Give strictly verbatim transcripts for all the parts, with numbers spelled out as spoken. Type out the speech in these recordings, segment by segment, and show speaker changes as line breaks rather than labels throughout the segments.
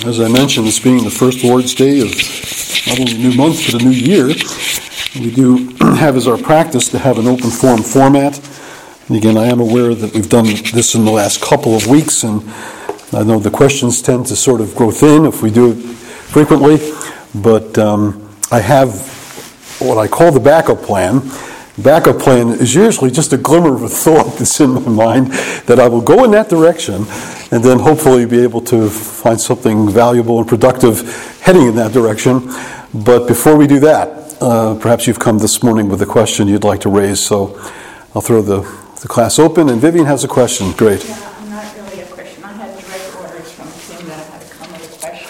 As I mentioned, this being the first Lord's Day of not only the new month, but a new year, we do have as our practice to have an open forum format. And again, I am aware that we've done this in the last couple of weeks, and I know the questions tend to sort of grow thin if we do it frequently, but um, I have what I call the backup plan. Backup plan is usually just a glimmer of a thought that's in my mind that I will go in that direction and then hopefully be able to find something valuable and productive heading in that direction. But before we do that, uh, perhaps you've come this morning with a question you'd like to raise, so I'll throw the, the class open. And Vivian has a question. Great.
Yeah, I'm not really a Christian. I had direct orders from Tim that I had to come with a question.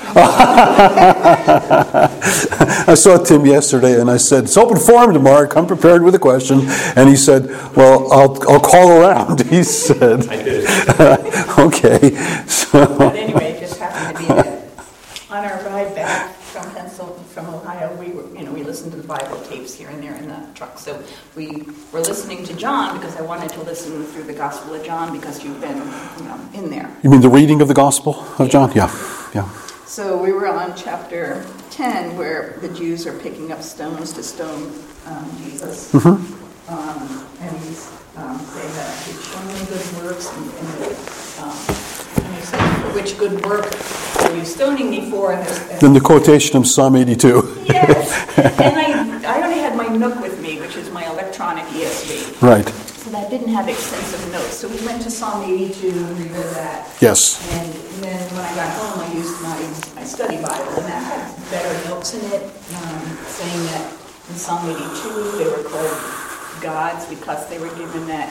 I saw Tim yesterday, and I said, "It's open forum tomorrow. Come prepared with a question." And he said, "Well, I'll I'll call around." He said,
"I did."
Okay. So.
But anyway, it just happened to be that on our ride back from Pennsylvania, from Ohio, we were, you know, we listened to the Bible tapes here and there in the truck. So we were listening to John because I wanted to listen through the Gospel of John because you've been, you know, in there.
You mean the reading of the Gospel of John? Yeah, yeah.
So we were on chapter ten, where the Jews are picking up stones to stone um, Jesus.
Mm-hmm.
Um, and he's um, saying that he's shown me good works, and, and, um, and he said, "Which good work are you stoning me for?" And, and
then the quotation of Psalm eighty-two.
Yes, and I, I only had my Nook with me, which is my electronic E S V.
Right.
So that didn't have extensive notes. So we went to Psalm eighty-two and we read that.
Yes.
And then when I got home, I used my, my study Bible, and that had better notes in it, um, saying that in Psalm eighty-two they were called gods because they were given that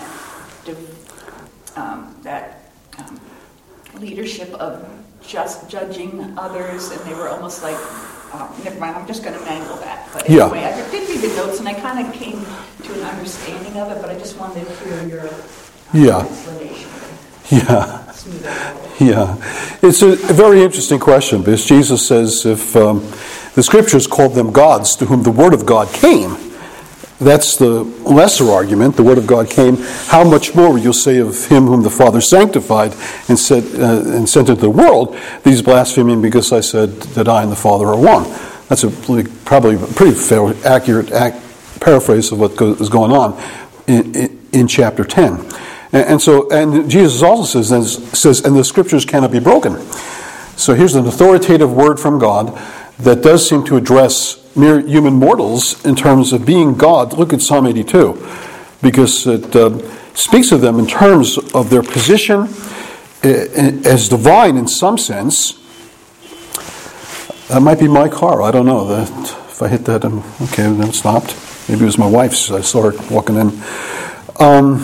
um, that um, leadership of just judging others, and they were almost like, uh, never mind, I'm just going to mangle that. But anyway,
yeah.
I did read the notes, and I kind of came to an understanding of it, but I just wanted to hear your um,
yeah.
explanation.
Yeah. Yeah. It's a very interesting question, because Jesus says if um, the Scriptures called them gods to whom the Word of God came, that's the lesser argument. The Word of God came. How much more will you say of him whom the Father sanctified and, said, uh, and sent into the world? These blaspheming because I said that I and the Father are one. That's a probably a pretty fair, accurate ac- paraphrase of what go, is going on in, in, in chapter ten. And, and so, and Jesus also says, says, and the Scriptures cannot be broken. So here's an authoritative word from God that does seem to address mere human mortals in terms of being God. Look at Psalm eighty-two, because it uh, speaks of them in terms of their position as divine in some sense. That might be my car. I don't know. That if I hit that, I'm, okay, then it stopped. Maybe it was my wife's. I saw her walking in. Um,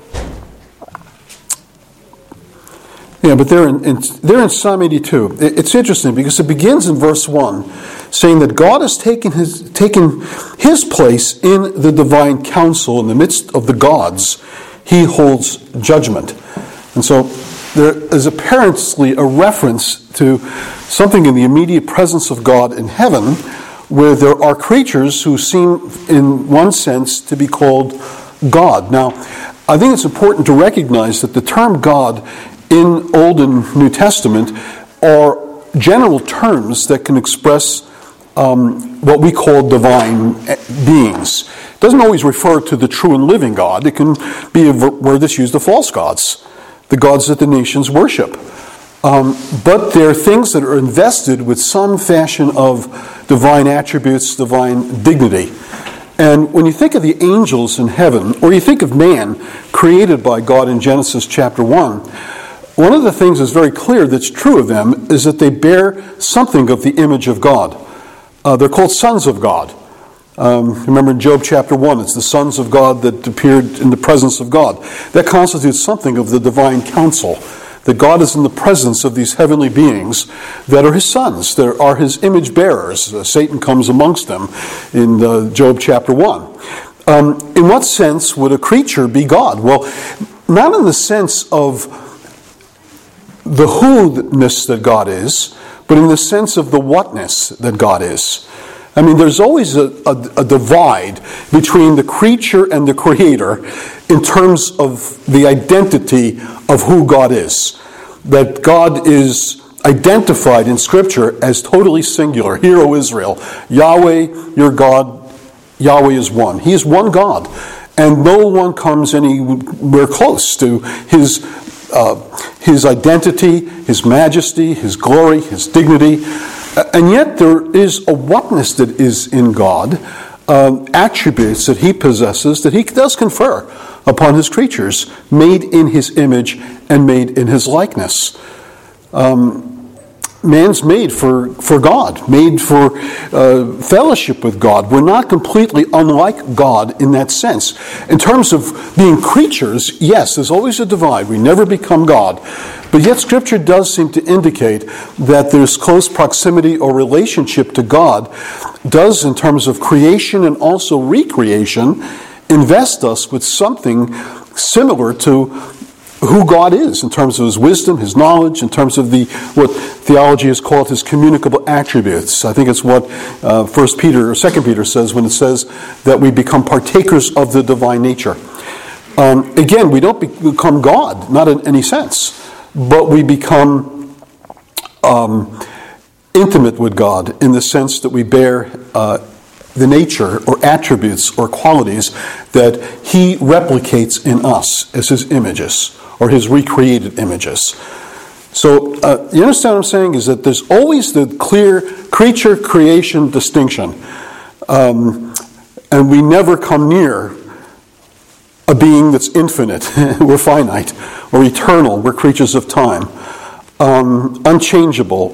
Yeah, but they're in, in they're in Psalm eighty-two. It's interesting because it begins in verse one, saying that God has taken his taken his place in the divine council in the midst of the gods. He holds judgment, and so there is apparently a reference to something in the immediate presence of God in heaven, where there are creatures who seem, in one sense, to be called God. Now, I think it's important to recognize that the term God in Old and New Testament are general terms that can express um, what we call divine beings. It doesn't always refer to the true and living God. It can be a word that's used of false gods, the gods that the nations worship. Um, but they're things that are invested with some fashion of divine attributes, divine dignity. And when you think of the angels in heaven, or you think of man created by God in Genesis chapter one, one of the things that's very clear that's true of them is that they bear something of the image of God. Uh, they're called sons of God. Um, remember in Job chapter one, it's the sons of God that appeared in the presence of God. That constitutes something of the divine counsel, that God is in the presence of these heavenly beings that are his sons, that are his image bearers. Uh, Satan comes amongst them in uh, Job chapter one. Um, in what sense would a creature be God? Well, not in the sense of the who-ness that God is, but in the sense of the what-ness that God is. I mean, there's always a, a, a divide between the creature and the creator in terms of the identity of who God is. That God is identified in Scripture as totally singular. Hear, O Israel, Yahweh, your God, Yahweh is one. He is one God. And no one comes anywhere close to his, uh, his identity, his majesty, his glory, his dignity. And yet there is a oneness that is in God, um, attributes that he possesses that he does confer upon his creatures, made in his image and made in his likeness. Um, man's made for, for God, made for uh, fellowship with God. We're not completely unlike God in that sense. In terms of being creatures, yes, there's always a divide. We never become God. But yet Scripture does seem to indicate that there's close proximity or relationship to God, does in terms of creation and also recreation, invest us with something similar to who God is in terms of his wisdom, his knowledge, in terms of the what theology has called his communicable attributes. I think it's what uh, First Peter or Second Peter says when it says that we become partakers of the divine nature. Um, again, we don't be- become God, not in any sense, but we become um, intimate with God in the sense that we bear uh, the nature or attributes or qualities that he replicates in us as his images or his recreated images. So uh, you understand what I'm saying is that there's always the clear creature-creation distinction. Um, and we never come near a being that's infinite. We're finite. Or eternal. We're creatures of time. Um, unchangeable.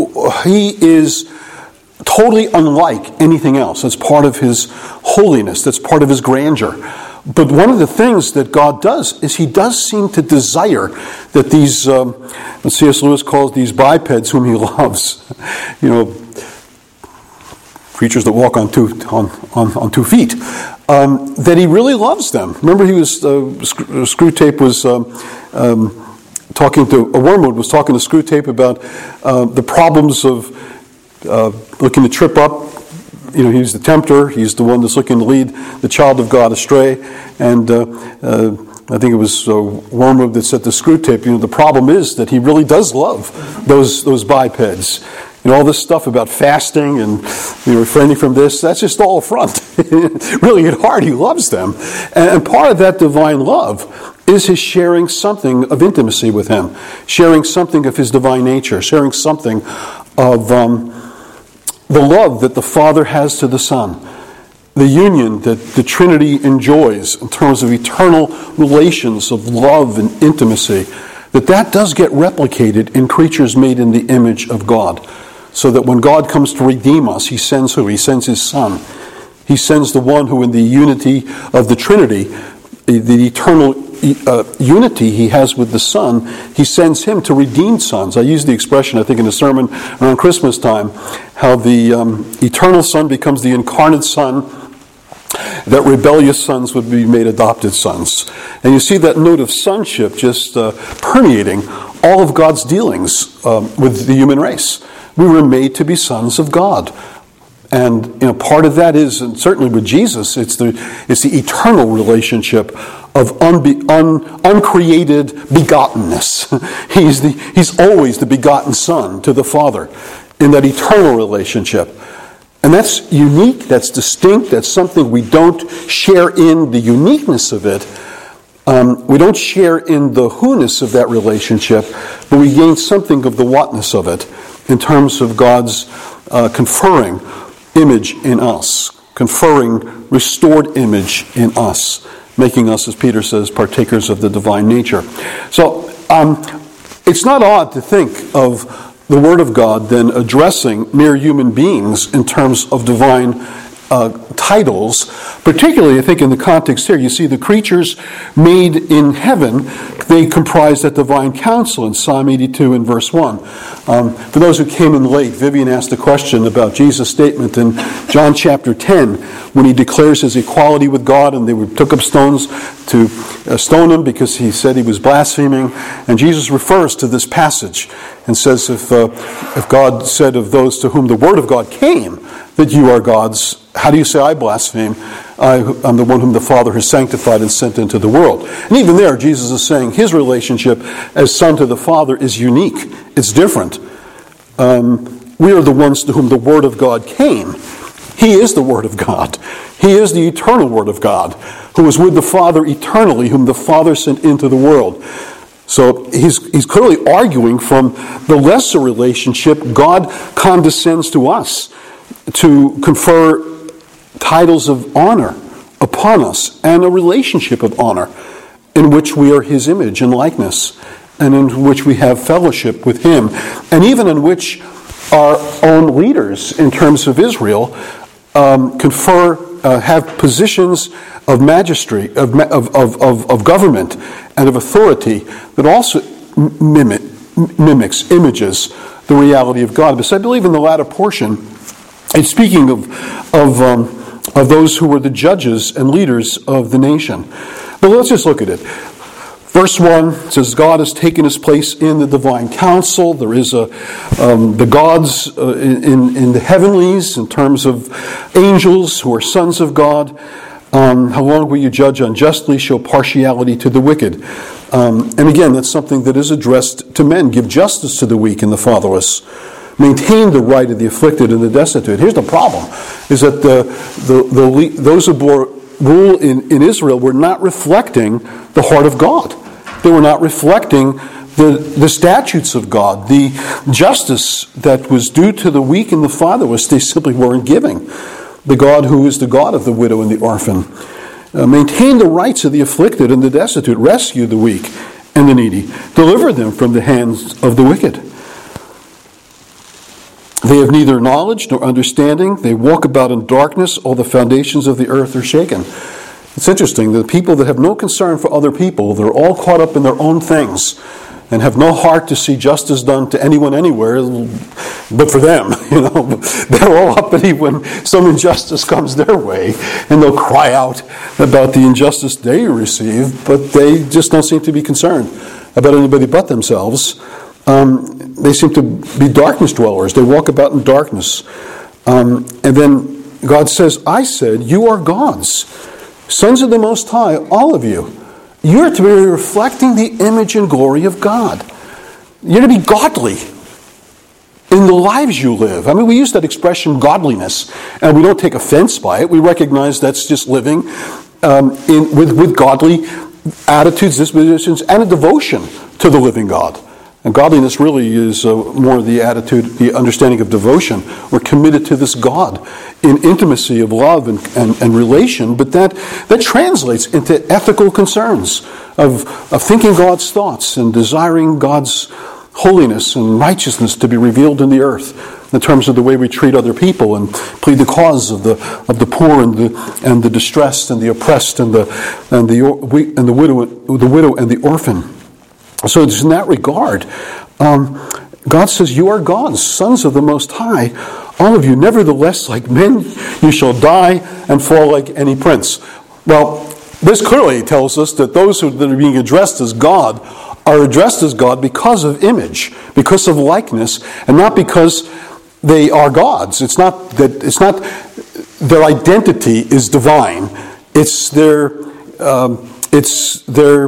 He is totally unlike anything else. That's part of his holiness. That's part of his grandeur. But one of the things that God does is he does seem to desire that these, um, what C S Lewis calls these bipeds whom he loves, you know, creatures that walk on two, on, on, on two feet, um, that he really loves them. Remember he was, uh, Screwtape was um, um, talking to, a Wormwood was talking to Screwtape about uh, the problems of Uh, looking to trip up. You know, he's the tempter. He's the one that's looking to lead the child of God astray. And uh, uh, I think it was uh, Wormwood that said to Screwtape, you know, the problem is that he really does love those those bipeds. You know, all this stuff about fasting and you know, refraining from this, that's just all a front. Really, at heart, he loves them. And, and part of that divine love is his sharing something of intimacy with him, sharing something of his divine nature, sharing something of um, the love that the Father has to the Son, the union that the Trinity enjoys in terms of eternal relations of love and intimacy, that that does get replicated in creatures made in the image of God. So that when God comes to redeem us, he sends who? He sends his Son. He sends the one who in the unity of the Trinity, the, the eternal uh, unity he has with the Son, he sends him to redeem sons. I used the expression, I think, in a sermon around Christmas time, how the um, eternal Son becomes the incarnate Son, that rebellious sons would be made adopted sons. And you see that note of sonship just uh, permeating all of God's dealings um, with the human race. We were made to be sons of God. And you know, part of that is, and certainly with Jesus, it's the it's the eternal relationship of unbe, un, uncreated begottenness. He's the he's always the begotten Son to the Father in that eternal relationship. And that's unique, that's distinct, that's something we don't share in the uniqueness of it. Um, we don't share in the who-ness of that relationship, but we gain something of the what-ness of it in terms of God's uh, conferring image in us, conferring restored image in us, making us, as Peter says, partakers of the divine nature. So um, it's not odd to think of the Word of God then addressing mere human beings in terms of divine uh, titles, particularly I think in the context here. You see the creatures made in heaven, they comprise that divine council in Psalm eighty-two and verse one. Um, for those who came in late, Vivian asked a question about Jesus' statement in John chapter ten when he declares his equality with God, and they took up stones to uh, stone him because he said he was blaspheming. And Jesus refers to this passage and says, if uh, if God said of those to whom the word of God came that you are gods, how do you say I blaspheme? I, I'm the one whom the Father has sanctified and sent into the world. And even there, Jesus is saying his relationship as son to the Father is unique. It's different. um, we are the ones to whom the Word of God came. He is the Word of God. He is the eternal Word of God, who was with the Father eternally, whom the Father sent into the world. So he's, he's clearly arguing from the lesser relationship. God condescends to us to confer titles of honor upon us and a relationship of honor in which we are His image and likeness, and in which we have fellowship with Him, and even in which our own leaders in terms of Israel um, confer, uh, have positions of magistrate, of, of, of, of government, and of authority that also mimic, mimics, images the reality of God. But I believe in the latter portion, it's speaking of, of, um, of those who were the judges and leaders of the nation. But let's just look at it. Verse one says, God has taken His place in the divine council. There is a um, the gods uh, in, in the heavenlies in terms of angels who are sons of God. Um, how long will you judge unjustly, show partiality to the wicked? Um, and again, that's something that is addressed to men. Give justice to the weak and the fatherless. Maintain the right of the afflicted and the destitute. Here's the problem, is that the, the, the those who bore rule in, in Israel were not reflecting the heart of God. They were not reflecting the, the statutes of God, the justice that was due to the weak and the fatherless. They simply weren't giving. The God who is the God of the widow and the orphan. Uh, maintain the rights of the afflicted and the destitute. Rescue the weak and the needy. Deliver them from the hands of the wicked. They have neither knowledge nor understanding. They walk about in darkness. All the foundations of the earth are shaken. It's interesting, the people that have no concern for other people, they're all caught up in their own things and have no heart to see justice done to anyone anywhere but for them. You know, they're all uppity when some injustice comes their way, and they'll cry out about the injustice they receive, but they just don't seem to be concerned about anybody but themselves. Um, they seem to be darkness dwellers. They walk about in darkness. Um, and then God says, I said, you are gods, sons of the Most High, all of you. You're to be reflecting the image and glory of God. You're to be godly in the lives you live. I mean, we use that expression godliness, and we don't take offense by it. We recognize that's just living um, in, with, with godly attitudes, dispositions, and a devotion to the living God. And godliness really is uh, more the attitude, the understanding of devotion. We're committed to this God in intimacy of love and, and, and relation, but that, that translates into ethical concerns of, of thinking God's thoughts and desiring God's holiness and righteousness to be revealed in the earth in terms of the way we treat other people and plead the cause of the of the poor and the and the distressed and the oppressed and the and the and the widow the widow and the orphan. So it's in that regard, um, God says, you are gods, sons of the Most High, all of you. Nevertheless, like men, you shall die and fall like any prince. Well, this clearly tells us that those who that are being addressed as God are addressed as God because of image, because of likeness, and not because they are gods. It's not that it's not their identity is divine. It's their um, it's their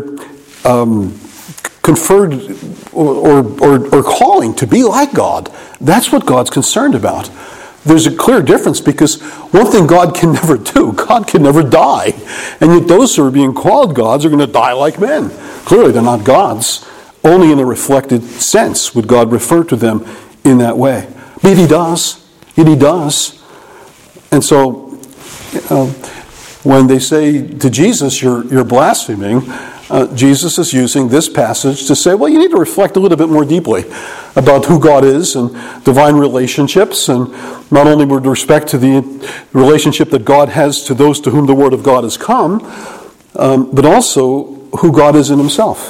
um, conferred or, or, or, or calling to be like God. That's what God's concerned about. There's a clear difference because one thing God can never do, God can never die. And yet those who are being called gods are going to die like men. Clearly they're not gods. Only in a reflected sense would God refer to them in that way. But He does. Yet He does. And so uh, when they say to Jesus, you're, you're blaspheming, Uh, Jesus is using this passage to say, well, you need to reflect a little bit more deeply about who God is and divine relationships, and not only with respect to the relationship that God has to those to whom the Word of God has come, um, but also who God is in Himself.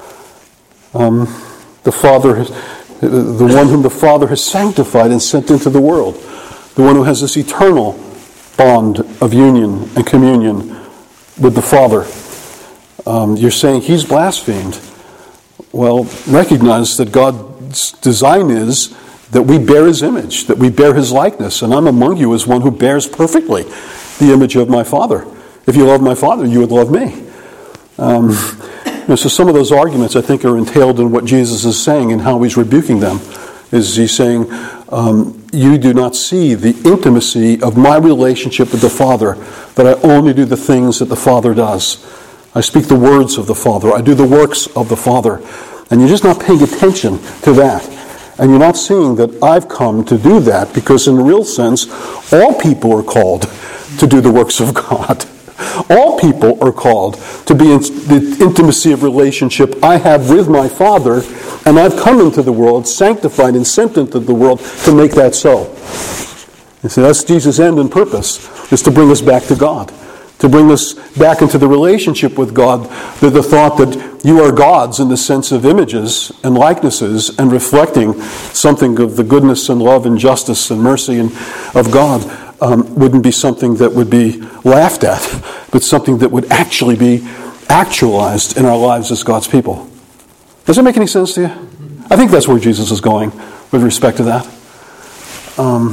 Um, the Father, the one whom the Father has sanctified and sent into the world, the one who has this eternal bond of union and communion with the Father. Um, you're saying He's blasphemed. Well, recognize that God's design is that we bear His image, that we bear His likeness, and I'm among you as one who bears perfectly the image of my Father. If you love my Father, you would love me. Um, you know, so some of those arguments, I think, are entailed in what Jesus is saying and how He's rebuking them Is he's saying, um, you do not see the intimacy of my relationship with the Father, that I only do the things that the Father does. I speak the words of the Father. I do the works of the Father. And you're just not paying attention to that. And you're not seeing that I've come to do that, because in a real sense, all people are called to do the works of God. All people are called to be in the intimacy of relationship I have with my Father, and I've come into the world, sanctified and sent into the world to make that so. You see, that's Jesus' end and purpose, is to bring us back to God, to bring us back into the relationship with God, the, the thought that you are God's in the sense of images and likenesses and reflecting something of the goodness and love and justice and mercy and, of God. Um, wouldn't be something that would be laughed at, but something that would actually be actualized in our lives as God's people. Does that make any sense to you? I think that's where Jesus is going with respect to that. Um,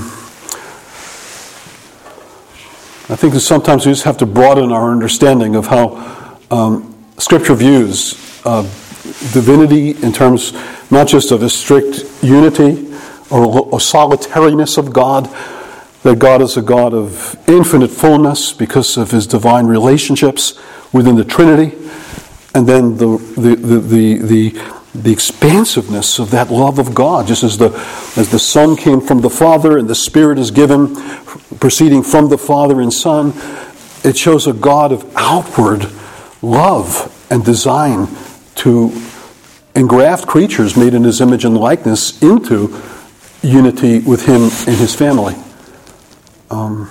I think that sometimes we just have to broaden our understanding of how um, Scripture views uh, divinity in terms not just of a strict unity or a solitariness of God, that God is a God of infinite fullness because of his divine relationships within the Trinity, and then the the the the, the, the expansiveness of that love of God, just as the as the Son came from the Father and the Spirit is given, proceeding from the Father and Son. It shows a God of outward love and design to engraft creatures made in his image and likeness into unity with him and his family. Um,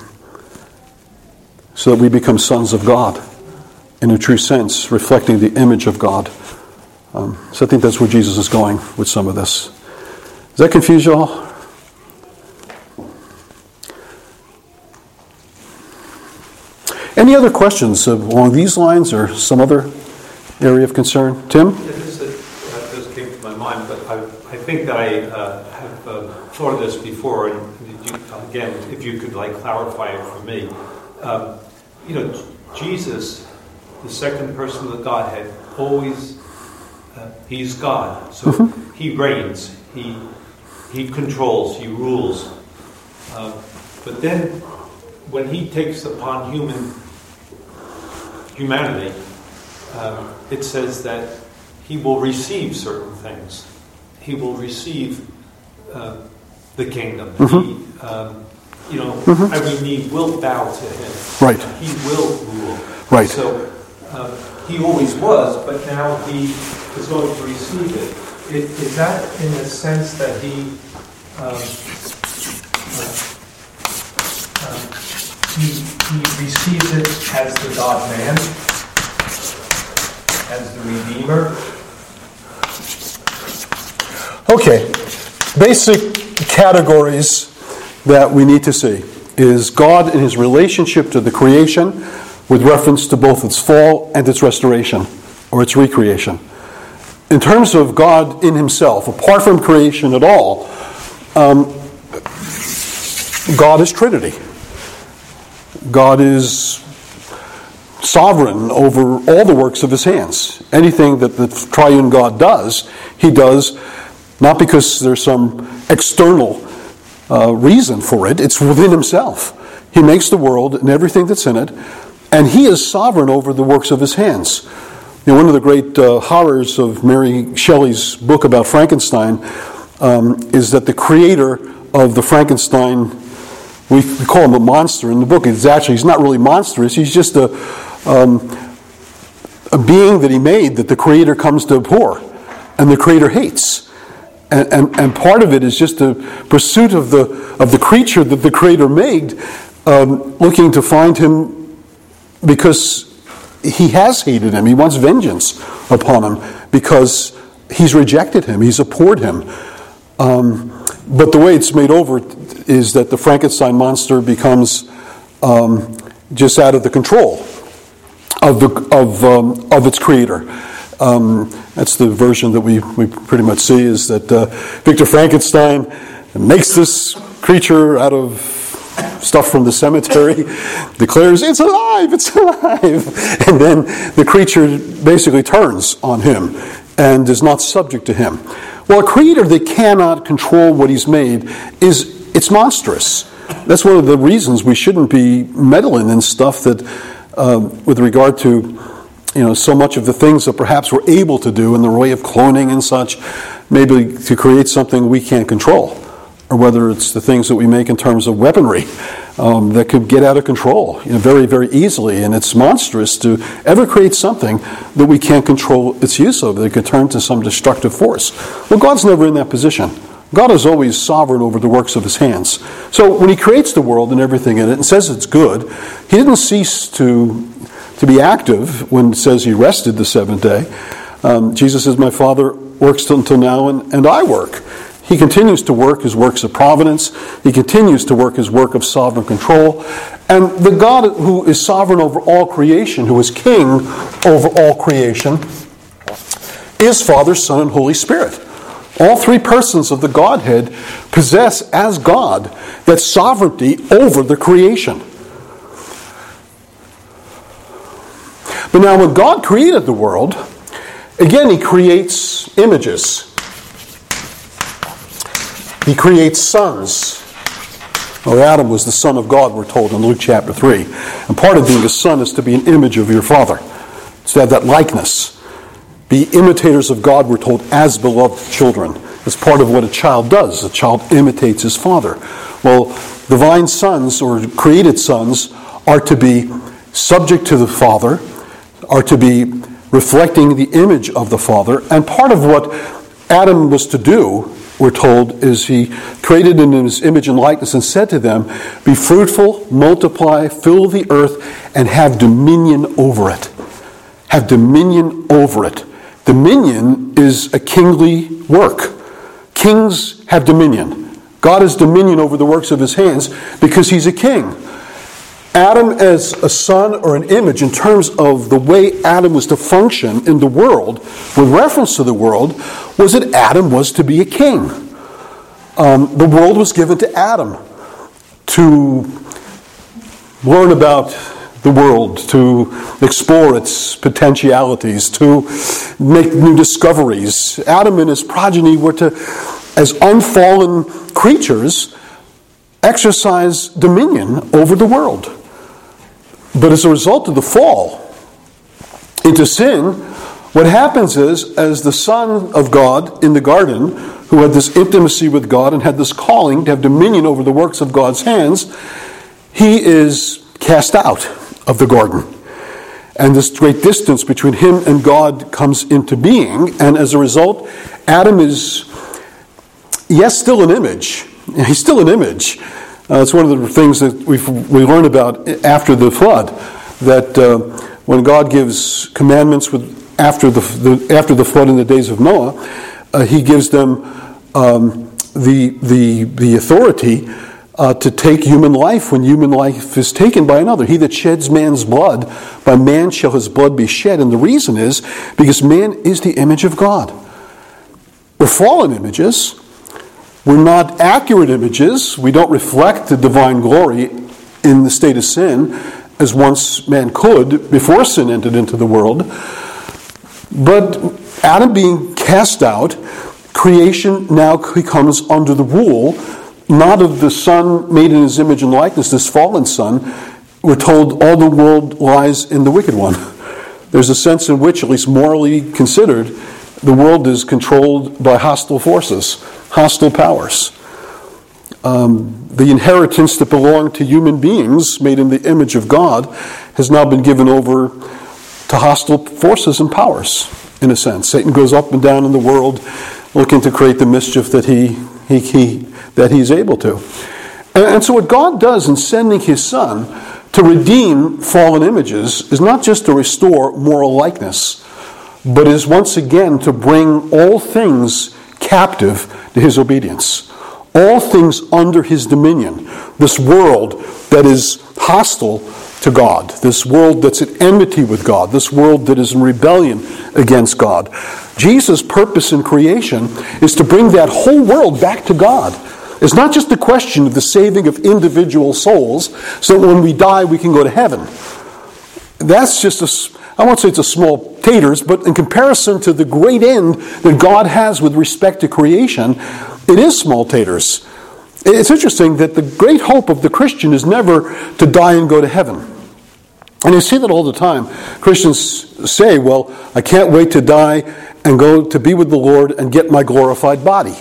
so that we become sons of God in a true sense, reflecting the image of God. Um, so I think that's where Jesus is going with some of this. Does that confuse you all? Any other questions along these lines or some other area of concern? Tim?
Yeah, this, uh, this came to my mind, but I, I think that I uh, have uh, thought of this before, and you, again, if you could like clarify it for me. Um, you know, Jesus, the second person of the Godhead, always, uh, he's God. So mm-hmm. he reigns, he he controls, he rules. Uh, but then when he takes upon human humanity, um, it says that he will receive certain things. He will receive uh, the kingdom.
Mm-hmm.
He, um, you know,
mm-hmm.
every knee will bow to him.
Right.
He will rule.
Right.
So uh, he always was, but now he is going to receive it. it is that in the sense that he, um, uh, uh, he he receives it as the God-man, as the Redeemer?
Okay. Basic categories that we need to see is God in his relationship to the creation with reference to both its fall and its restoration or its recreation. In terms of God in himself, apart from creation at all, um, God is Trinity. God is sovereign over all the works of his hands. Anything that the triune God does, he does not because there's some external uh, reason for it. It's within himself. He makes the world and everything that's in it, and he is sovereign over the works of his hands. You know, one of the great uh, horrors of Mary Shelley's book about Frankenstein um, is that the creator of the Frankenstein, we, we call him a monster in the book. It's actually, he's not really monstrous. He's just a, um, a being that he made that the creator comes to abhor and the creator hates. And, and, and part of it is just the pursuit of the of the creature that the Creator made, um, looking to find him because he has hated him. He wants vengeance upon him because he's rejected him. He's abhorred him. Um, but the way it's made over is that the Frankenstein monster becomes um, just out of the control of the of um, of its creator. Um, that's the version that we, we pretty much see, is that uh, Victor Frankenstein makes this creature out of stuff from the cemetery, declares, it's alive, it's alive. And then the creature basically turns on him and is not subject to him. Well, a creator that cannot control what he's made, is it's monstrous. That's one of the reasons we shouldn't be meddling in stuff that, uh, with regard to, you know, so much of the things that perhaps we're able to do in the way of cloning and such, maybe to create something we can't control, or whether it's the things that we make in terms of weaponry um, that could get out of control, you know, very, very easily. And it's monstrous to ever create something that we can't control its use of, that could turn to some destructive force. Well, God's never in that position. God is always sovereign over the works of his hands. So when he creates the world and everything in it and says it's good, he didn't cease to, to be active when it says he rested the seventh day. Um, Jesus says, my Father works until now, and, and I work. He continues to work his works of providence. He continues to work his work of sovereign control. And the God who is sovereign over all creation, who is king over all creation, is Father, Son, and Holy Spirit. All three persons of the Godhead possess as God that sovereignty over the creation. But now when God created the world, again he creates images. He creates sons. Oh, Adam was the son of God, we're told in Luke chapter three. And part of being a son is to be an image of your father. It's to have that likeness. Be imitators of God, we're told, as beloved children. It's part of what a child does. A child imitates his father. Well, divine sons, or created sons, are to be subject to the Father, are to be reflecting the image of the Father. And part of what Adam was to do, we're told, is he created in his image and likeness and said to them, be fruitful, multiply, fill the earth, and have dominion over it. Have dominion over it. Dominion is a kingly work. Kings have dominion. God has dominion over the works of his hands because he's a king. Adam as a son or an image, in terms of the way Adam was to function in the world, with reference to the world, was that Adam was to be a king. Um, the world was given to Adam to learn about the world, to explore its potentialities, to make new discoveries. Adam and his progeny were to, as unfallen creatures, exercise dominion over the world. But as a result of the fall into sin, what happens is, as the Son of God in the garden, who had this intimacy with God and had this calling to have dominion over the works of God's hands, he is cast out of the garden. And this great distance between him and God comes into being, and as a result, Adam is, yes, still an image. He's still an image. Uh, it's one of the things that we we learn about after the flood, that uh, when God gives commandments with after the, the after the flood in the days of Noah, uh, he gives them um, the the the authority Uh, to take human life when human life is taken by another. He that sheds man's blood, by man shall his blood be shed. And the reason is because man is the image of God. We're fallen images. We're not accurate images. We don't reflect the divine glory in the state of sin as once man could before sin entered into the world. But Adam being cast out, creation now becomes under the rule not of the Son made in his image and likeness, this fallen Son. We're told all the world lies in the wicked one. There's a sense in which, at least morally considered, the world is controlled by hostile forces, hostile powers. Um, the inheritance that belonged to human beings made in the image of God has now been given over to hostile forces and powers, in a sense. Satan goes up and down in the world looking to create the mischief that he he, he that he's able to. And, and so what God does in sending his Son to redeem fallen images is not just to restore moral likeness, but is once again to bring all things captive to his obedience. All things under his dominion. This world that is hostile to God. This world that's at enmity with God. This world that is in rebellion against God. Jesus' purpose in creation is to bring that whole world back to God. It's not just a question of the saving of individual souls so that when we die we can go to heaven. That's just a, I won't say it's a small taters, but in comparison to the great end that God has with respect to creation, it is small taters. It's interesting that the great hope of the Christian is never to die and go to heaven. And you see that all the time. Christians say, well, I can't wait to die and go to be with the Lord and get my glorified body.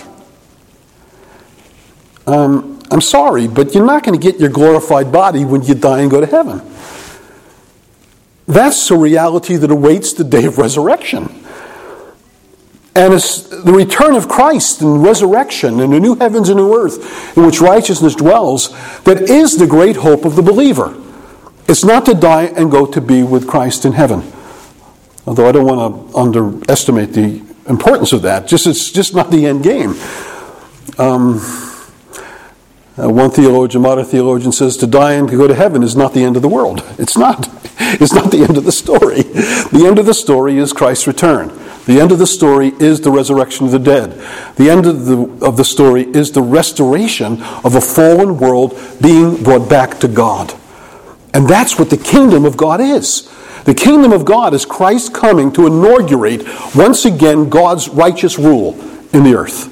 Um, I'm sorry, but you're not going to get your glorified body when you die and go to heaven. That's the reality that awaits the day of resurrection. And it's the return of Christ and resurrection and a new heavens and new earth in which righteousness dwells that is the great hope of the believer. It's not to die and go to be with Christ in heaven. Although I don't want to underestimate the importance of that. Just it's just not the end game. Um, uh, one theologian, modern theologian, says to die and to go to heaven is not the end of the world. It's not. It's not the end of the story. The end of the story is Christ's return. The end of the story is the resurrection of the dead. The end of the, of the story is the restoration of a fallen world being brought back to God. And that's what the kingdom of God is. The kingdom of God is Christ coming to inaugurate once again God's righteous rule in the earth.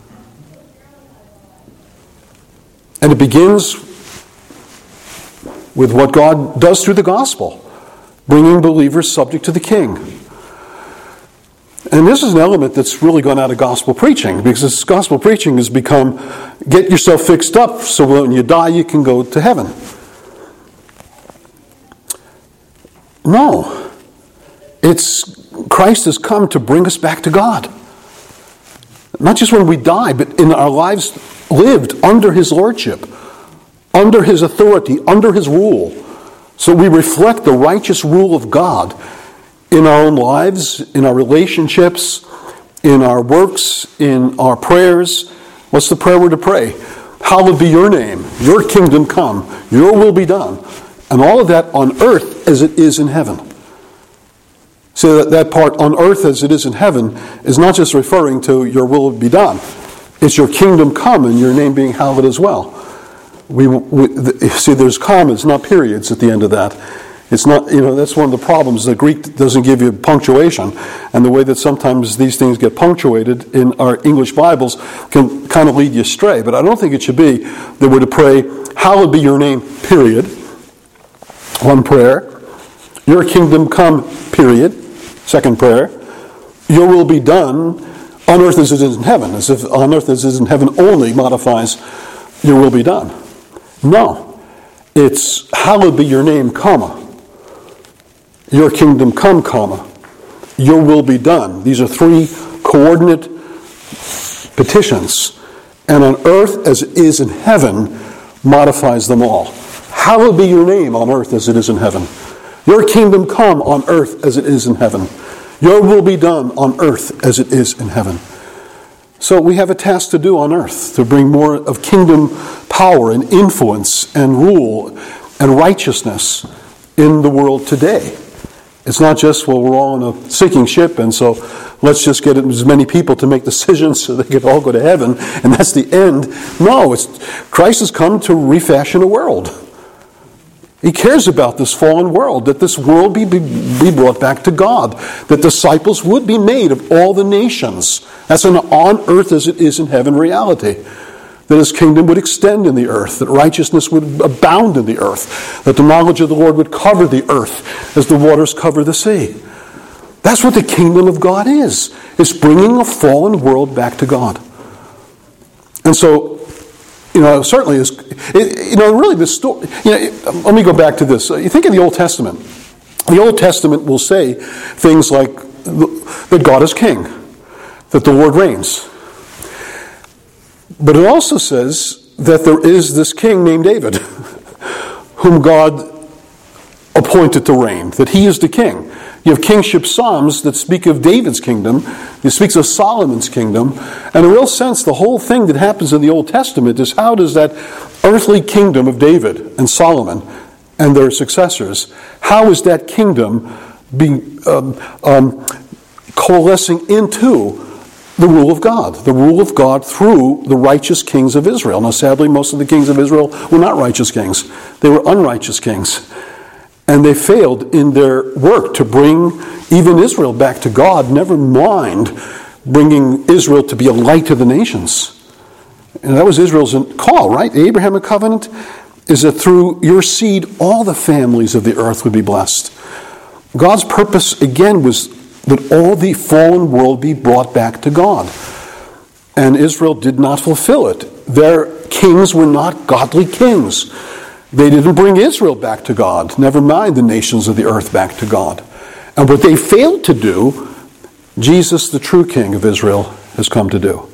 And it begins with what God does through the gospel, bringing believers subject to the king. And this is an element that's really gone out of gospel preaching, because this gospel preaching has become, get yourself fixed up so when you die you can go to heaven. No. It's Christ has come to bring us back to God. Not just when we die, but in our lives lived under His lordship, under His authority, under His rule. So we reflect the righteous rule of God in our own lives, in our relationships, in our works, in our prayers. What's the prayer we're to pray? Hallowed be your name, your kingdom come, your will be done. And all of that on earth as it is in heaven. So that, that part, on earth as it is in heaven, is not just referring to your will be done. It's your kingdom come and your name being hallowed as well. We, we the, see, there's commas, not periods at the end of that. It's not, you know, that's one of the problems. The Greek doesn't give you punctuation. And the way that sometimes these things get punctuated in our English Bibles can kind of lead you astray. But I don't think it should be that we're to pray, hallowed be your name, period. One prayer. Your kingdom come, period. Second prayer. Your will be done on earth as it is in heaven. As if on earth as it is in heaven only modifies your will be done. No. It's hallowed be your name, comma. Your kingdom come, comma. Your will be done. These are three coordinate petitions. And on earth as it is in heaven modifies them all. Hallowed be your name on earth as it is in heaven. Your kingdom come on earth as it is in heaven. Your will be done on earth as it is in heaven. So we have a task to do on earth, to bring more of kingdom power and influence and rule and righteousness in the world today. It's not just, well, we're all on a sinking ship, and so let's just get as many people to make decisions so they can all go to heaven, and that's the end. No, it's Christ has come to refashion a world. He cares about this fallen world, that this world be, be, be brought back to God, that disciples would be made of all the nations. That's an on earth as it is in heaven reality. That His kingdom would extend in the earth, that righteousness would abound in the earth, that the knowledge of the Lord would cover the earth as the waters cover the sea. That's what the kingdom of God is. It's bringing a fallen world back to God. And so, you know, certainly is, you know, really the story, you know, let me go back to this. You think of the Old Testament. The Old Testament will say things like that God is king, that the Lord reigns. But it also says that there is this king named David, whom God appointed to reign, that he is the king. You have kingship psalms that speak of David's kingdom. It speaks of Solomon's kingdom. And in a real sense, the whole thing that happens in the Old Testament is how does that earthly kingdom of David and Solomon and their successors, how is that kingdom being um, um, coalescing into the rule of God, the rule of God through the righteous kings of Israel. Now, sadly, most of the kings of Israel were not righteous kings. They were unrighteous kings. And they failed in their work to bring even Israel back to God, never mind bringing Israel to be a light to the nations. And that was Israel's call, right? The Abrahamic covenant is that through your seed, all the families of the earth would be blessed. God's purpose, again, was that all the fallen world be brought back to God. And Israel did not fulfill it. Their kings were not godly kings. They didn't bring Israel back to God, never mind the nations of the earth back to God. And what they failed to do, Jesus, the true King of Israel, has come to do.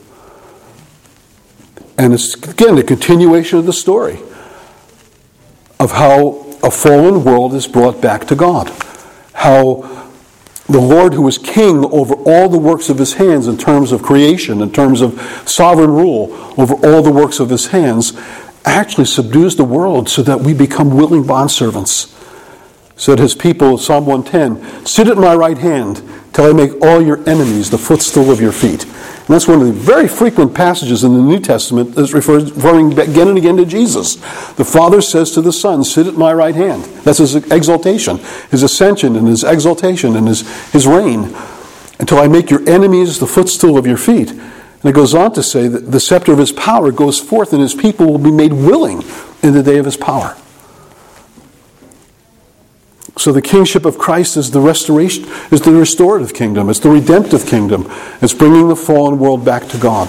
And it's, again, a continuation of the story of how a fallen world is brought back to God. How the Lord, who is king over all the works of his hands in terms of creation, in terms of sovereign rule over all the works of his hands, actually subdues the world so that we become willing bondservants. So that his people, Psalm one ten, sit at my right hand till I make all your enemies the footstool of your feet. And that's one of the very frequent passages in the New Testament that's referring again and again to Jesus. The Father says to the Son, sit at my right hand. That's his exaltation, his ascension and his exaltation and his, his reign. Until I make your enemies the footstool of your feet. And it goes on to say that the scepter of his power goes forth and his people will be made willing in the day of his power. So the kingship of Christ is the restoration, is the restorative kingdom. It's the redemptive kingdom. It's bringing the fallen world back to God.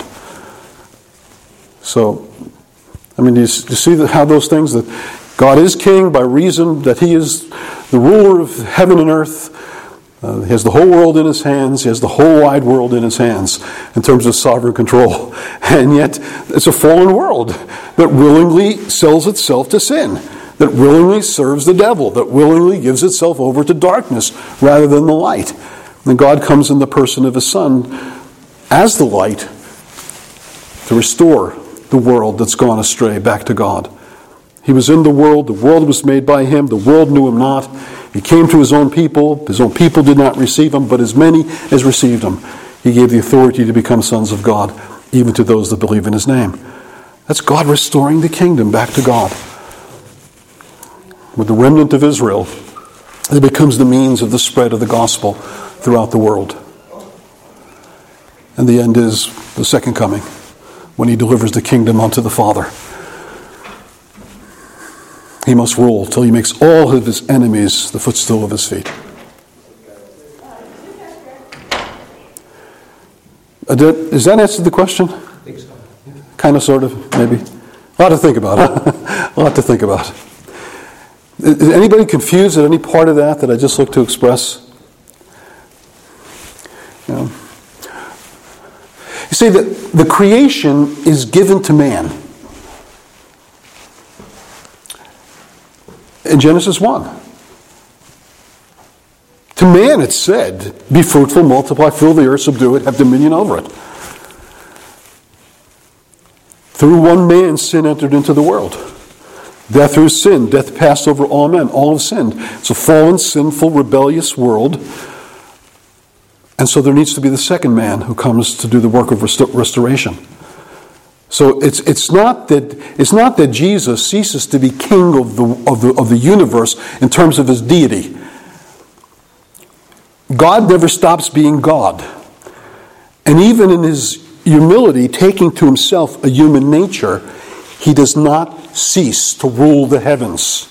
So, I mean, do you, do you see that, how those things, that God is king by reason that he is the ruler of heaven and earth. Uh, he has the whole world in his hands. He has the whole wide world in his hands in terms of sovereign control. And yet, it's a fallen world that willingly sells itself to sin, that willingly serves the devil, that willingly gives itself over to darkness rather than the light. And God comes in the person of his Son as the light to restore the world that's gone astray back to God. He was in the world, the world was made by him, the world knew him not. He came to his own people, his own people did not receive him, but as many as received him, he gave the authority to become sons of God, even to those that believe in his name. That's God restoring the kingdom back to God. With the remnant of Israel, it becomes the means of the spread of the gospel throughout the world. And the end is the second coming, when he delivers the kingdom unto the Father. He must rule till he makes all of his enemies the footstool of his feet. Does that answer the question?
I think so. Yeah.
Kind of, sort of, maybe. A lot to think about. A lot to think about. Is anybody confused at any part of that that I just looked to express? You know? You see, that the creation is given to man. In Genesis one. To man it's said, be fruitful, multiply, fill the earth, subdue it, have dominion over it. Through one man sin entered into the world. Death through sin. Death passed over all men. All have sinned. It's a fallen, sinful, rebellious world. And so there needs to be the second man who comes to do the work of rest- restoration. So it's it's not that it's not that Jesus ceases to be king of the of the of the universe in terms of his deity. God never stops being God. And even in his humility, taking to himself a human nature, he does not cease to rule the heavens.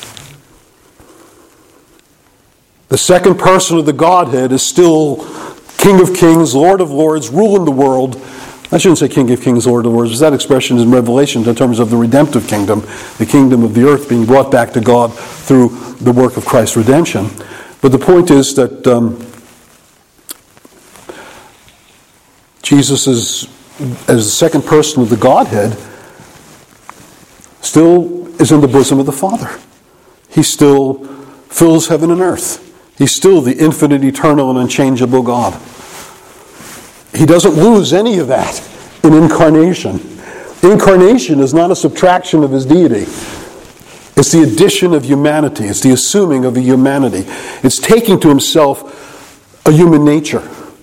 The second person of the Godhead is still King of Kings, Lord of Lords, ruling the world. I shouldn't say King of Kings, Lord of Lords, because that expression is in Revelation in terms of the redemptive kingdom, the kingdom of the earth being brought back to God through the work of Christ's redemption. But the point is that um, Jesus is, as the second person of the Godhead, still is in the bosom of the Father. He still fills heaven and earth. He's still the infinite, eternal, and unchangeable God. He doesn't lose any of that in incarnation. Incarnation is not a subtraction of his deity. It's the addition of humanity. It's the assuming of a humanity. It's taking to himself a human nature.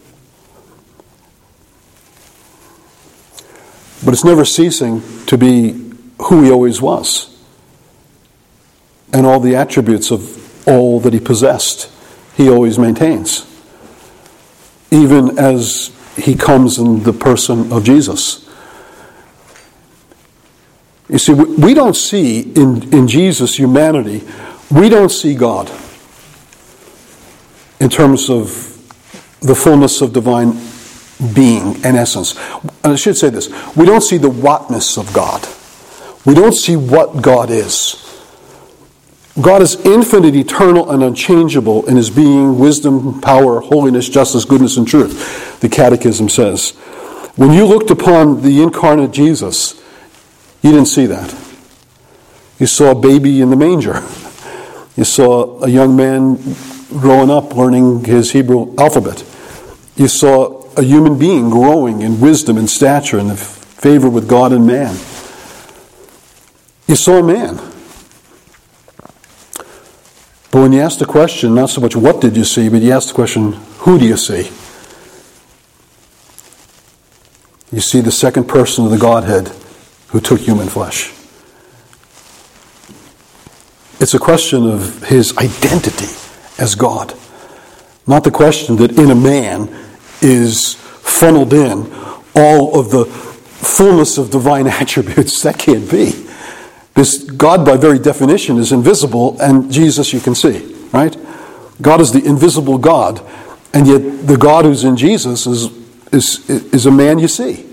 But it's never ceasing to be who he always was. And all the attributes of all that he possessed. He always maintains, even as he comes in the person of Jesus. You see, we don't see in, in Jesus' humanity, we don't see God in terms of the fullness of divine being and essence. And I should say this, we don't see the whatness of God. We don't see what God is. God is infinite, eternal, and unchangeable in his being, wisdom, power, holiness, justice, goodness, and truth, the Catechism says. When you looked upon the incarnate Jesus, you didn't see that. You saw a baby in the manger. You saw a young man growing up learning his Hebrew alphabet. You saw a human being growing in wisdom and stature and favor with God and man. You saw a man. But when you ask the question, not so much what did you see, but you ask the question, who do you see? You see the second person of the Godhead who took human flesh. It's a question of his identity as God. Not the question that in a man is funneled in all of the fullness of divine attributes. That can't be. This God, by very definition, is invisible, and Jesus you can see, right? God is the invisible God, and yet the God who's in Jesus is is is a man you see,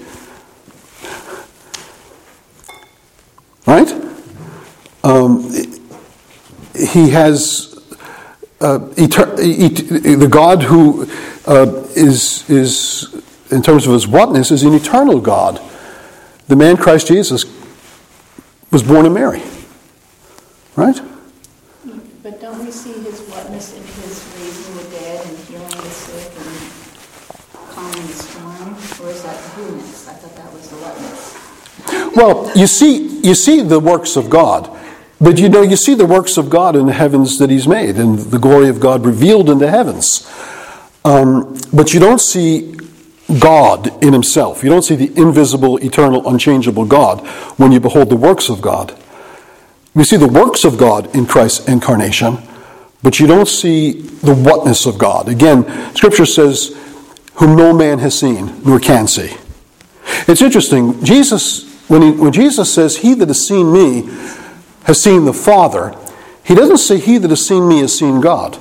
right? Um, he has uh, eter- et- the God who uh, is is in terms of his whatness is an eternal God. The man Christ Jesus was born of Mary. Right?
But don't we see his whatness in his raising the dead and healing the sick and calming the storm? Or is that the who-ness? I thought that was the whatness.
Well, you see, you see the works of God. But you know, you see the works of God in the heavens that he's made, and the glory of God revealed in the heavens. Um, but you don't see God in himself. You don't see the invisible, eternal, unchangeable God when you behold the works of God. You see the works of God in Christ's incarnation, but you don't see the whatness of God. Again, Scripture says, whom no man has seen, nor can see. It's interesting, Jesus, when, he, when Jesus says, he that has seen me has seen the Father, he doesn't say, he that has seen me has seen God.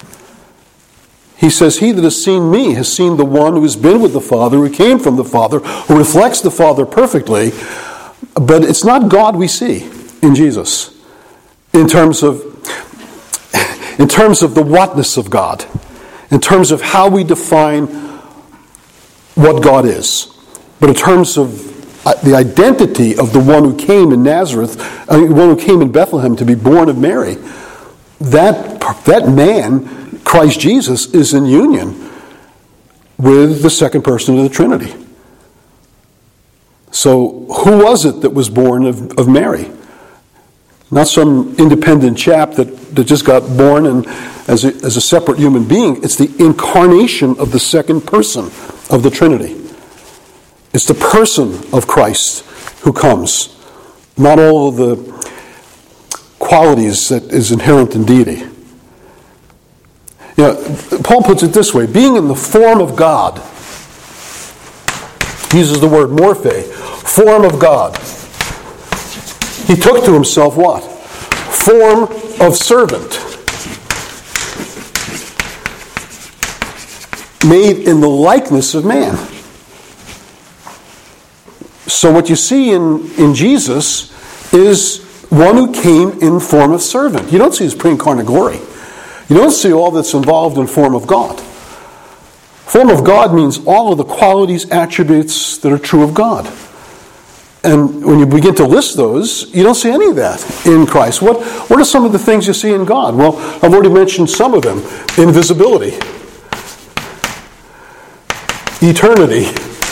He says, he that has seen me has seen the one who has been with the Father, who came from the Father, who reflects the Father perfectly. But it's not God we see in Jesus in terms of, in terms of the whatness of God, in terms of how we define what God is. But in terms of the identity of the one who came in Nazareth, the one who came in Bethlehem to be born of Mary, that, that man, Christ Jesus, is in union with the second person of the Trinity. So who was it that was born of, of Mary? Not some independent chap that, that just got born and as a, as a separate human being. It's the incarnation of the second person of the Trinity. It's the person of Christ who comes, not all of the qualities that is inherent in deity. You know, Paul puts it this way, being in the form of God, he uses the word morphe, form of God. He took to himself what? Form of servant. Made in the likeness of man. So what you see in, in Jesus is one who came in form of servant. You don't see his pre-incarnate glory. You don't see all that's involved in form of God. Form of God means all of the qualities, attributes that are true of God. And when you begin to list those, you don't see any of that in Christ. What, what are some of the things you see in God? Well, I've already mentioned some of them. Invisibility. Eternity.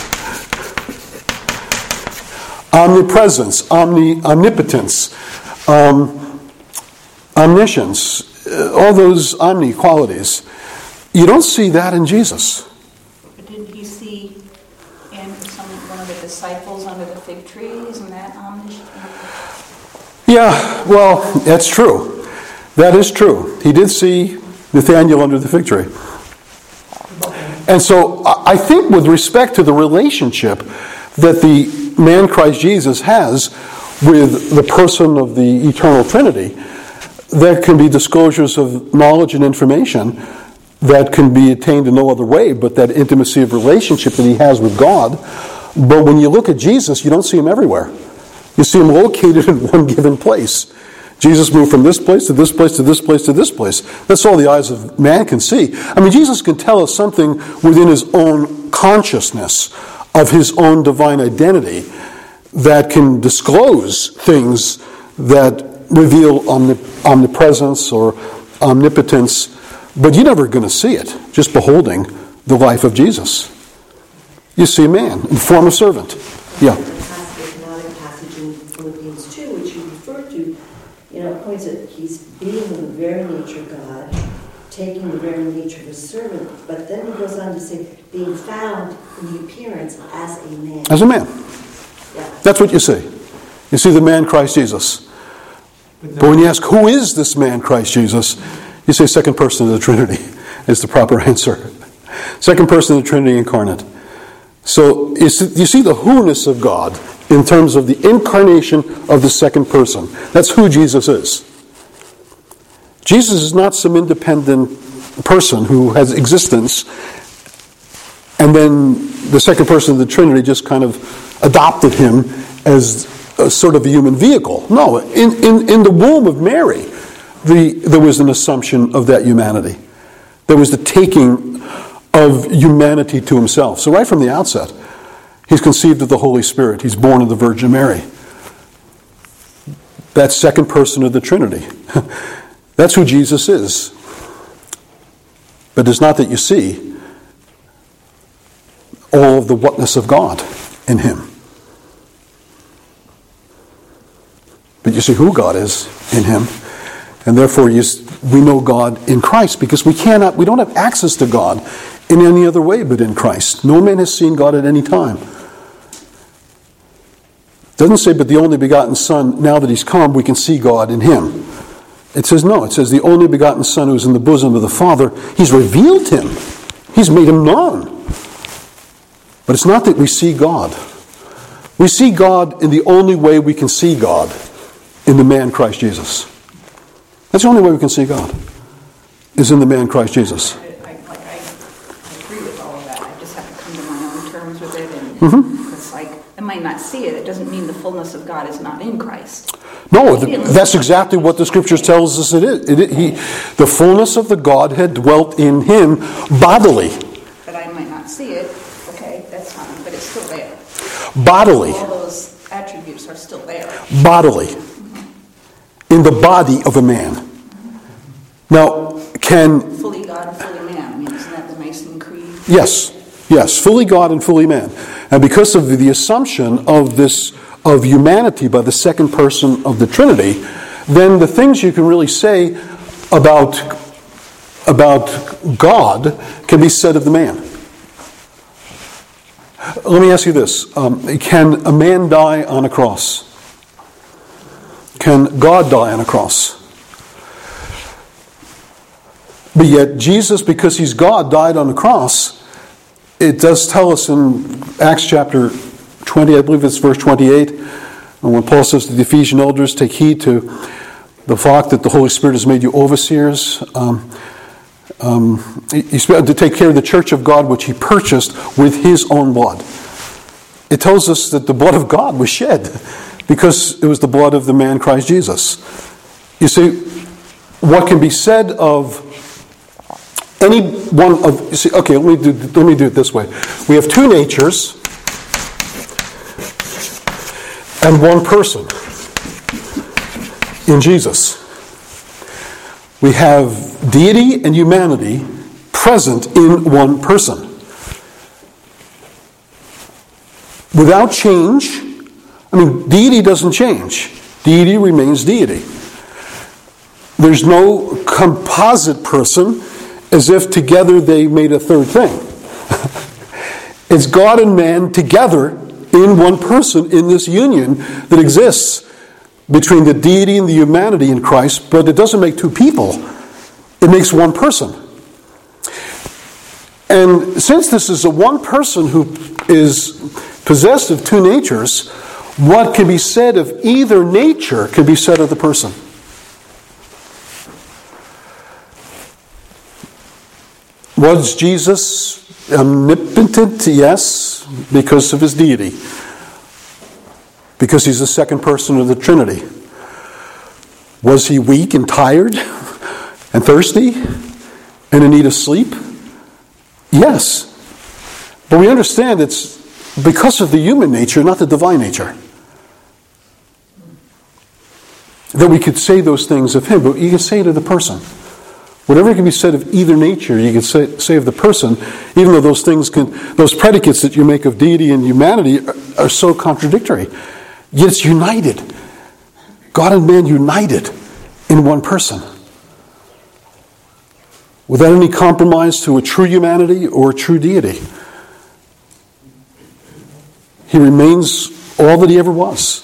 Omnipresence. Omni, omnipotence. Um, omniscience. All those omni qualities. You don't see that in Jesus.
But didn't he see in some one of the disciples under the fig tree? Isn't that omniscient?
Yeah, well, that's true. That is true. He did see Nathanael under the fig tree. And so I think with respect to the relationship that the man Christ Jesus has with the person of the eternal Trinity, there can be disclosures of knowledge and information that can be attained in no other way but that intimacy of relationship that he has with God. But when you look at Jesus, you don't see him everywhere. You see him located in one given place. Jesus moved from this place to this place to this place to this place. That's all the eyes of man can see. I mean, Jesus can tell us something within his own consciousness of his own divine identity that can disclose things that reveal omnip- omnipresence or omnipotence, but you're never going to see it just beholding the life of Jesus. You see a man in the form of servant. Yeah.
Another passage in Philippians two, which you referred to, you know, points that he's being of the very nature of God, taking the very nature of a servant, but then he goes on to say, being found in the appearance as a man.
As a man.
Yeah.
That's what you see. You see the man Christ Jesus. But when you ask, who is this man Christ Jesus? You say second person of the Trinity is the proper answer. Second person of the Trinity incarnate. So you see the who-ness of God in terms of the incarnation of the second person. That's who Jesus is. Jesus is not some independent person who has existence and then the second person of the Trinity just kind of adopted him as a sort of a human vehicle. No, in, in, in the womb of Mary, the, there was an assumption of that humanity. There was the taking of humanity to himself. So right from the outset, he's conceived of the Holy Spirit. He's born of the Virgin Mary. That second person of the Trinity. That's who Jesus is. But it's not that you see all of the whatness of God in him. But you see who God is in him. And therefore you, we know God in Christ because we cannot, we don't have access to God in any other way but in Christ. No man has seen God at any time. It doesn't say, but the only begotten Son, now that he's come, we can see God in him. It says no. It says the only begotten Son who is in the bosom of the Father, he's revealed him. He's made him known. But it's not that we see God. We see God in the only way we can see God, in the man Christ Jesus. That's the only way we can see God, is in the man Christ Jesus.
I, I, like I, I agree with all of that. I just have to come to my own terms with it. And
Mm-hmm.
it's like, I might not see it. It doesn't mean the fullness of God is not in Christ.
No, the, that's exactly what the Scriptures tells us it is. It, it, he, the fullness of the Godhead dwelt in him bodily.
But I might not see it. Okay, that's fine. But it's still there.
Bodily.
All those attributes are still there.
Bodily. In the body of a man. Now, can...
Fully God and fully man. I mean, isn't that the Nicene Creed?
Yes. Yes, fully God and fully man. And because of the assumption of this, of humanity by the second person of the Trinity, then the things you can really say about, about God can be said of the man. Let me ask you this. Um, can a man die on a cross? Can God die on a cross? But yet Jesus, because he's God, died on the cross. It does tell us in Acts chapter twenty, I believe it's verse twenty-eight, and when Paul says to the Ephesian elders, take heed to the fact that the Holy Spirit has made you overseers. Um, um, he's to take care of the church of God, which he purchased with his own blood. It tells us that the blood of God was shed because it was the blood of the man Christ Jesus. You see, what can be said of any one of, you see, okay, let me do, let me do it this way. We have two natures and one person in Jesus. We have deity and humanity present in one person. Without change, I mean, deity doesn't change. Deity remains deity. There's no composite person as if together they made a third thing. It's God and man together in one person in this union that exists. between the deity and the humanity in Christ, but it doesn't make two people. It makes one person. And since this is a one person who is possessed of two natures, what can be said of either nature can be said of the person. Was Jesus omnipotent? Yes, because of his deity. Because he's the second person of the Trinity. Was he weak and tired and thirsty and in need of sleep? Yes. But we understand it's because of the human nature, not the divine nature, that we could say those things of him, but you can say it of the person. Whatever can be said of either nature, you can say, say of the person, even though those things can, those predicates that you make of deity and humanity are, are so contradictory. Yet it's united. God and man united in one person. Without any compromise to a true humanity or a true deity. He remains all that he ever was.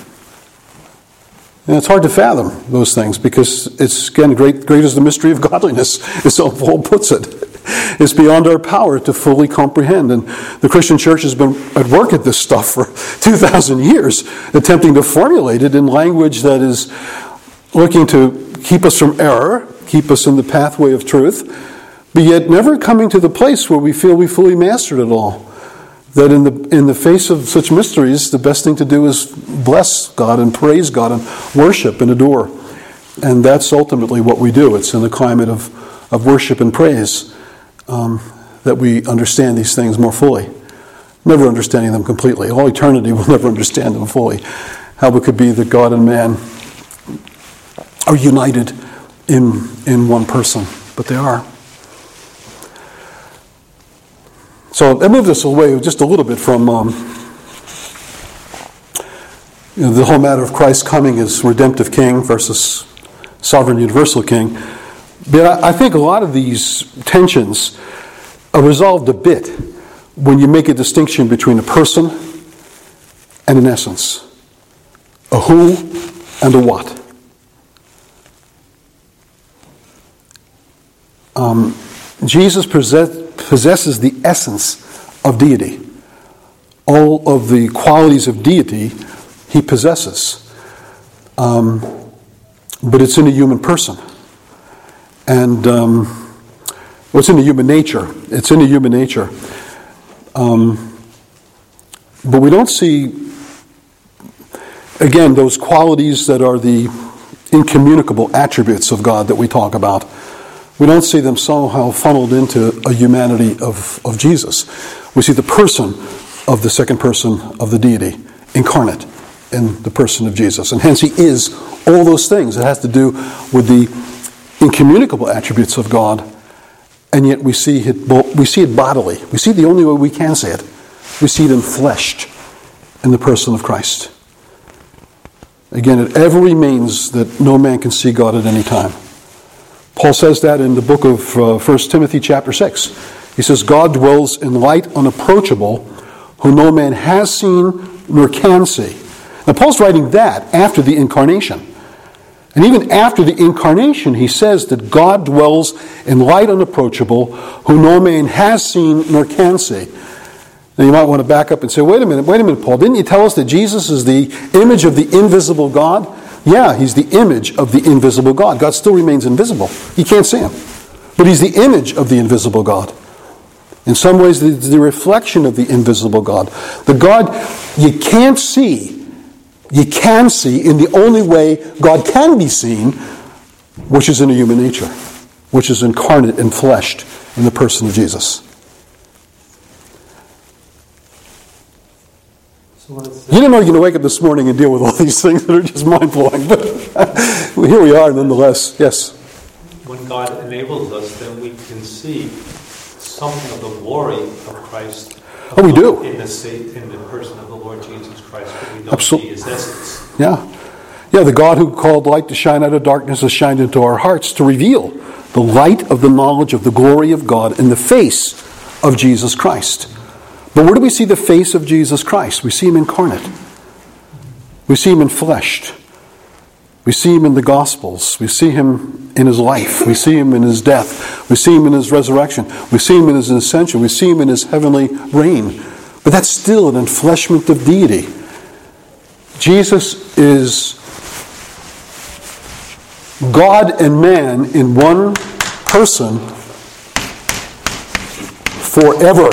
And it's hard to fathom those things because it's, again, great, great is the mystery of godliness, as Paul puts it. It's beyond our power to fully comprehend. And the Christian church has been at work at this stuff for two thousand years, attempting to formulate it in language that is looking to keep us from error, keep us in the pathway of truth, but yet never coming to the place where we feel we fully mastered it all. That in the in the face of such mysteries, the best thing to do is bless God and praise God and worship and adore. And that's ultimately what we do. It's in the climate of, of worship and praise um, that we understand these things more fully. Never understanding them completely. All eternity will never understand them fully. How it could be that God and man are united in in one person. But they are. So I moved us away just a little bit from um, you know, the whole matter of Christ coming as redemptive king versus sovereign universal king. But I think a lot of these tensions are resolved a bit when you make a distinction between a person and an essence. A who and a what. Um, Jesus possessed possesses the essence of deity. All of the qualities of deity he possesses. Um, but it's in a human person. And um, well, it's in the human nature. It's in the human nature. Um, but we don't see, again, those qualities that are the incommunicable attributes of God that we talk about. We don't see them somehow funneled into a humanity of, of Jesus. We see the person of the second person of the deity, incarnate in the person of Jesus. And hence he is all those things. It has to do with the incommunicable attributes of God, and yet we see it, we see it bodily. We see it the only way we can see it. We see it enfleshed in the person of Christ. Again, it ever remains that no man can see God at any time. Paul says that in the book of uh, First Timothy chapter six. He says, God dwells in light unapproachable, who no man has seen nor can see. Now Paul's writing that after the incarnation. And even after the incarnation, he says that God dwells in light unapproachable, who no man has seen nor can see. Now you might want to back up and say, wait a minute, wait a minute, Paul. Didn't you tell us that Jesus is the image of the invisible God? Yeah, he's the image of the invisible God. God still remains invisible. You can't see him. But he's the image of the invisible God. In some ways, it's the reflection of the invisible God. The God you can't see, you can see in the only way God can be seen, which is in a human nature, which is incarnate and fleshed in the person of Jesus. You didn't know you're going to wake up this morning and deal with all these things that are just mind-blowing, but here we are nonetheless. Yes?
When God enables us, then we can see something of the glory of Christ.
Oh, we do.
In the, in the person of the Lord Jesus Christ, but we don't
Absolutely.
see his essence.
Yeah. Yeah, the God who called light to shine out of darkness has shined into our hearts to reveal the light of the knowledge of the glory of God in the face of Jesus Christ. But where do we see the face of Jesus Christ? We see him incarnate. We see him enfleshed. We see him in the Gospels. We see him in his life. We see him in his death. We see him in his resurrection. We see him in his ascension. We see him in his heavenly reign. But that's still an enfleshment of deity. Jesus is God and man in one person forever.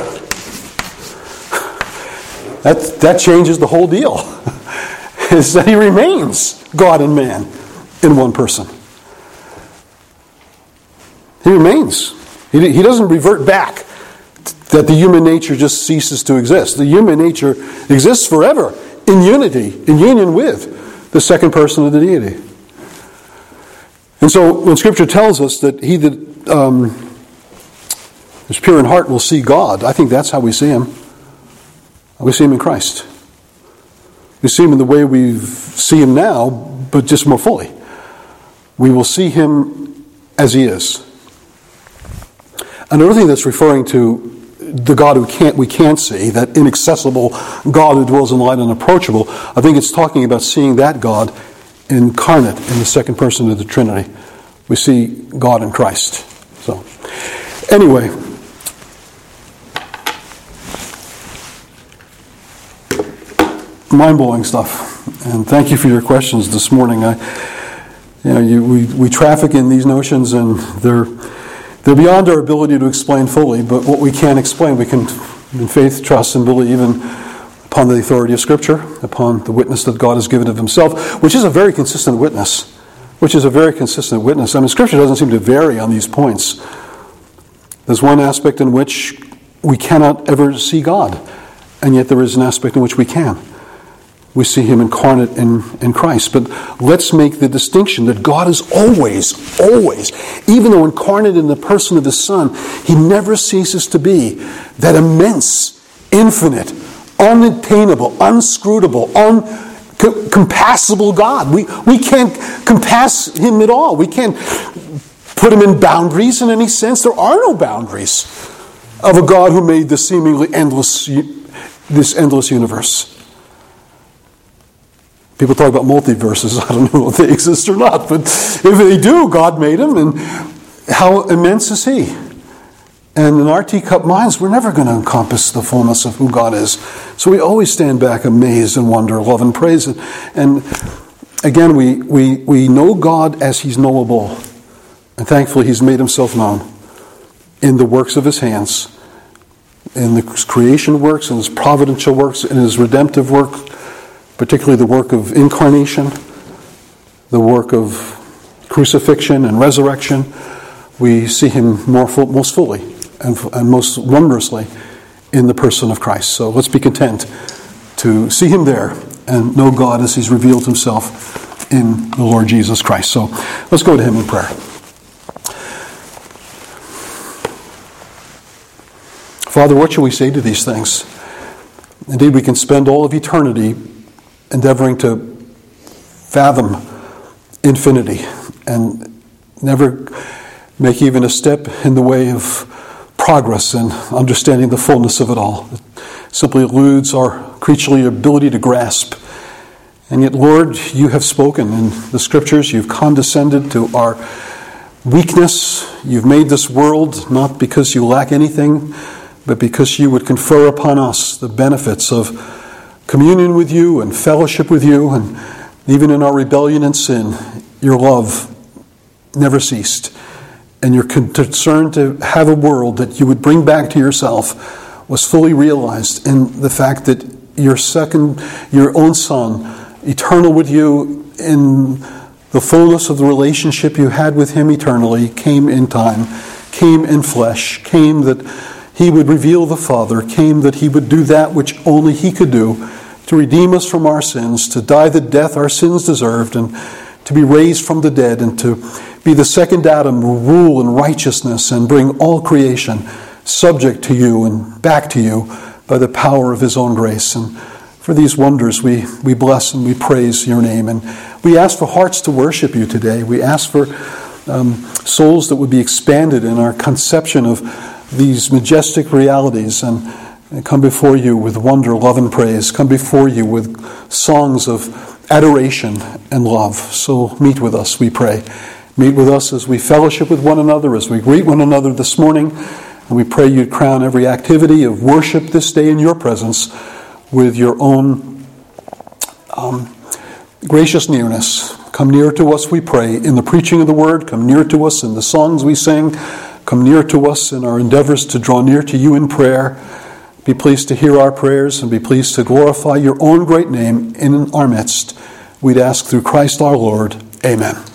That, that changes the whole deal. Is that he remains God and man in one person. He remains. He, he doesn't revert back, that the human nature just ceases to exist. The human nature exists forever in unity, in union with the second person of the deity. And so when Scripture tells us that he that um, is pure in heart will see God, I think that's how we see him. We see him in Christ. We see him in the way we see him now, but just more fully. We will see him as he is. Another thing that's referring to the God who can't we can't see, that inaccessible God who dwells in light and unapproachable, I think it's talking about seeing that God incarnate in the second person of the Trinity. We see God in Christ. So, anyway, mind-blowing stuff. And thank you for your questions this morning. I, you know, you, we we traffic in these notions, and they're they're beyond our ability to explain fully. But what we can explain, we can, in faith, trust, and believe in. Upon the authority of Scripture, upon the witness that God has given of himself, which is a very consistent witness. Which is a very consistent witness. I mean, Scripture doesn't seem to vary on these points. There's one aspect in which we cannot ever see God, and yet there is an aspect in which we can. We see him incarnate in, in Christ. But let's make the distinction that God is always, always, even though incarnate in the person of his Son, he never ceases to be that immense, infinite, unattainable, unscrutable, uncompassable God. We, we can't compass him at all. We can't put him in boundaries in any sense. There are no boundaries of a God who made this seemingly endless, this endless universe. People talk about multiverses. I don't know if they exist or not, but if they do, God made them, and how immense is he? And in our teacup minds, we're never going to encompass the fullness of who God is. So we always stand back amazed and wonder, love and praise. And, and again, we, we, we know God as he's knowable. And thankfully, he's made himself known in the works of his hands, in the creation works, in his providential works, in his redemptive work, particularly the work of incarnation, the work of crucifixion and resurrection. We see him more full, most fully and, and most wondrously in the person of Christ. So let's be content to see him there and know God as he's revealed himself in the Lord Jesus Christ. So let's go to him in prayer. Father, what shall we say to these things? Indeed, we can spend all of eternity endeavoring to fathom infinity and never make even a step in the way of progress in understanding the fullness of it all. It simply eludes our creaturely ability to grasp. And yet, Lord, you have spoken in the Scriptures. You've condescended to our weakness. You've made this world not because you lack anything, but because you would confer upon us the benefits of communion with you and fellowship with you. And even in our rebellion and sin, your love never ceased. And your concern to have a world that you would bring back to yourself was fully realized in the fact that your second, your own Son, eternal with you in the fullness of the relationship you had with him eternally, came in time, came in flesh, came that he would reveal the Father, came that he would do that which only he could do, to redeem us from our sins, to die the death our sins deserved, and to be raised from the dead, and to be the second Adam, rule in righteousness and bring all creation subject to you and back to you by the power of his own grace. And for these wonders, we, we bless and we praise your name. And we ask for hearts to worship you today. We ask for um, souls that would be expanded in our conception of these majestic realities, and, and come before you with wonder, love, and praise. Come before you with songs of adoration and love. So meet with us, we pray. Meet with us as we fellowship with one another, as we greet one another this morning. And we pray you'd crown every activity of worship this day in your presence with your own um, gracious nearness. Come near to us, we pray, in the preaching of the word. Come near to us in the songs we sing. Come near to us in our endeavors to draw near to you in prayer. Be pleased to hear our prayers and be pleased to glorify your own great name in our midst. We'd ask through Christ our Lord. Amen.